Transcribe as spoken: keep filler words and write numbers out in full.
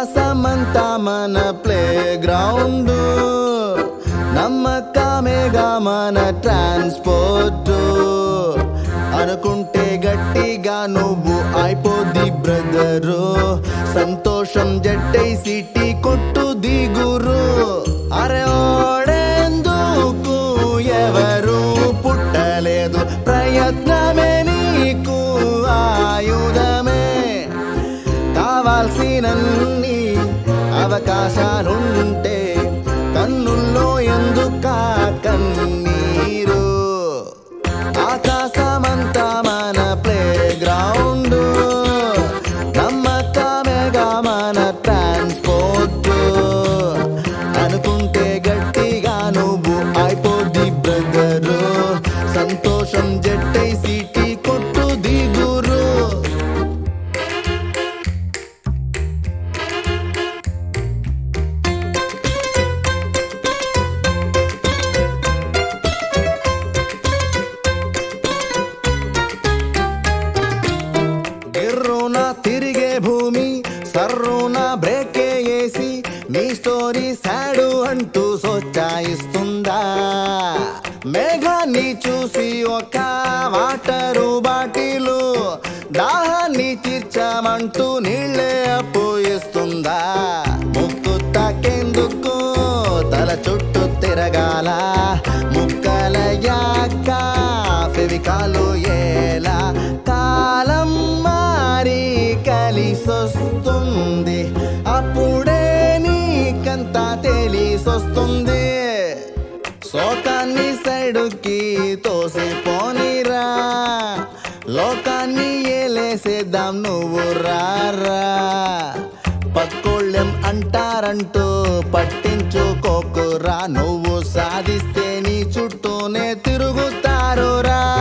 ఆకాశమంతా మన play ground, నమ్మకమేగా మన transport. అనుకుంటే గట్టిగా నువ్వు అయిపోద్ది బ్రదరు, సంతోషం జట్టై సిటీ కొట్టు దిగురు. అరే ఓడేందుకు ఎవరు పుట్టలేదు, ప్రయత్నమే నీకు ఆయుధమే. కావాల్సినన్ని అవకాశాలుంటే కన్నుల్లో ఎందుకా కన్నీరు. ఆకాశమంతా మన ప్లే గ్రౌండ్, నమ్మకమేగా మన ట్రాన్స్పోర్ట్. అనుకుంటే గట్టిగా నువ్వు అయిపోద్ది బ్రదరు, సంతోషం జట్టై సిటీ కొట్టు దిగురు. గిర్రున తిరిగే భూమి సర్రున బ్రేకే వేసి మీ స్టోరీ సాడు అంటూ సోచాయిస్తుందా. మేఘాన్ని చూసి ఒక వాటరు బాటిలు దాహాన్ని తీర్చామంటూ నీళ్ళే అపోయిస్తుందా. ముక్కు తాకేందుకు తల చుట్టూ తిరగాల, ముక్కలయ్యాక ఫెవికాలు ఏలా. కాలం మారి కలిసొస్తుంది, అప్పుడే నీకంతా తెలిసొస్తుంది. శోకాన్ని సైడుకి తోసిపోనిరా, లోకాన్ని ఏలేసేద్దాం నువ్వు రారా. పక్కోళ్ళెం అంటారంటూ పట్టించుకోకురా, నువ్వు సాధిస్తే నీ చుట్టూనే తిరుగుతారురా.